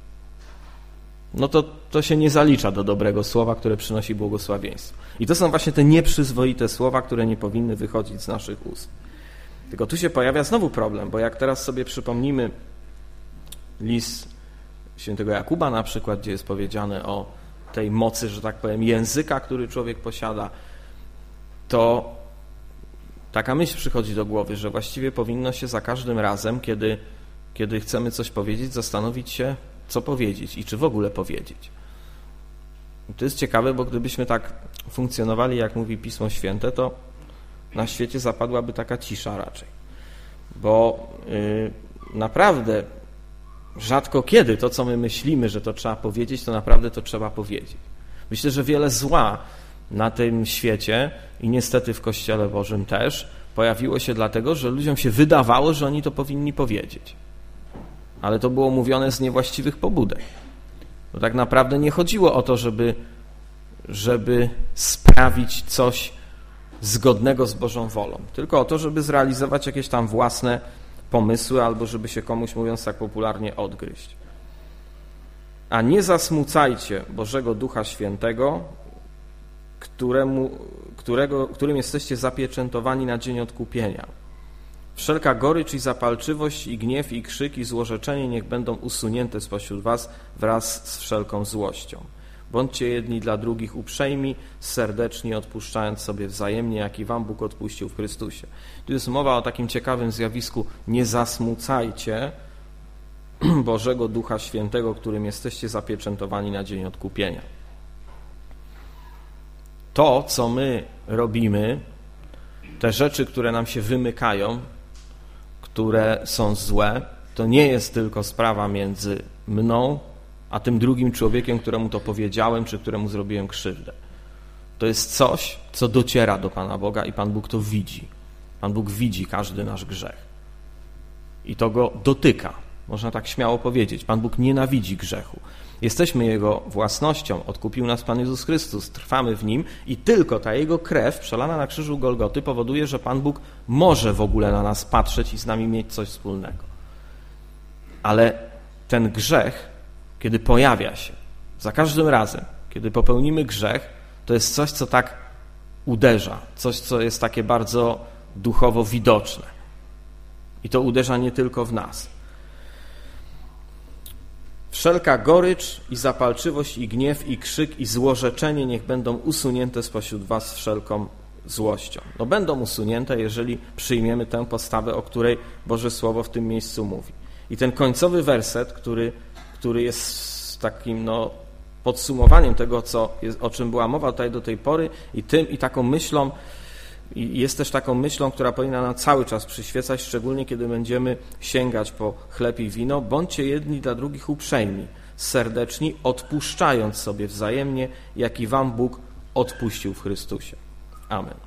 S1: No to się nie zalicza do dobrego słowa, które przynosi błogosławieństwo. I to są właśnie te nieprzyzwoite słowa, które nie powinny wychodzić z naszych ust. Tylko tu się pojawia znowu problem, bo jak teraz sobie przypomnimy list świętego Jakuba na przykład, gdzie jest powiedziane o tej mocy, że tak powiem, języka, który człowiek posiada, to taka myśl przychodzi do głowy, że właściwie powinno się za każdym razem, kiedy chcemy coś powiedzieć, zastanowić się, co powiedzieć i czy w ogóle powiedzieć. I to jest ciekawe, bo gdybyśmy tak funkcjonowali, jak mówi Pismo Święte, to na świecie zapadłaby taka cisza raczej. Bo naprawdę rzadko kiedy to, co my myślimy, że to trzeba powiedzieć, to naprawdę to trzeba powiedzieć. Myślę, że wiele zła na tym świecie i niestety w Kościele Bożym też pojawiło się dlatego, że ludziom się wydawało, że oni to powinni powiedzieć. Ale to było mówione z niewłaściwych pobudek. To tak naprawdę nie chodziło o to, żeby sprawić coś zgodnego z Bożą wolą, tylko o to, żeby zrealizować jakieś tam własne pomysły albo żeby się komuś, mówiąc tak popularnie, odgryźć. A nie zasmucajcie Bożego Ducha Świętego, którym jesteście zapieczętowani na dzień odkupienia. Wszelka gorycz i zapalczywość i gniew i krzyk i złorzeczenie niech będą usunięte spośród was wraz z wszelką złością. Bądźcie jedni dla drugich uprzejmi, serdeczni, odpuszczając sobie wzajemnie, jak i wam Bóg odpuścił w Chrystusie. Tu jest mowa o takim ciekawym zjawisku: nie zasmucajcie Bożego Ducha Świętego, którym jesteście zapieczętowani na dzień odkupienia. To, co my robimy, te rzeczy, które nam się wymykają, które są złe, to nie jest tylko sprawa między mną a tym drugim człowiekiem, któremu to powiedziałem, czy któremu zrobiłem krzywdę. To jest coś, co dociera do Pana Boga i Pan Bóg to widzi. Pan Bóg widzi każdy nasz grzech. I to go dotyka. Można tak śmiało powiedzieć. Pan Bóg nienawidzi grzechu. Jesteśmy Jego własnością. Odkupił nas Pan Jezus Chrystus. Trwamy w Nim i tylko ta Jego krew przelana na krzyżu Golgoty powoduje, że Pan Bóg może w ogóle na nas patrzeć i z nami mieć coś wspólnego. Ale ten grzech, kiedy pojawia się, za każdym razem, kiedy popełnimy grzech, to jest coś, co tak uderza. Coś, co jest takie bardzo duchowo widoczne. I to uderza nie tylko w nas. Wszelka gorycz i zapalczywość i gniew i krzyk i złorzeczenie niech będą usunięte spośród was wszelką złością. No będą usunięte, jeżeli przyjmiemy tę postawę, o której Boże Słowo w tym miejscu mówi. I ten końcowy werset, który jest takim podsumowaniem tego, o czym była mowa tutaj do tej pory i taką myślą, i jest też taką myślą, która powinna nam cały czas przyświecać, szczególnie kiedy będziemy sięgać po chleb i wino. Bądźcie jedni dla drugich uprzejmi, serdeczni, odpuszczając sobie wzajemnie, jak i wam Bóg odpuścił w Chrystusie. Amen.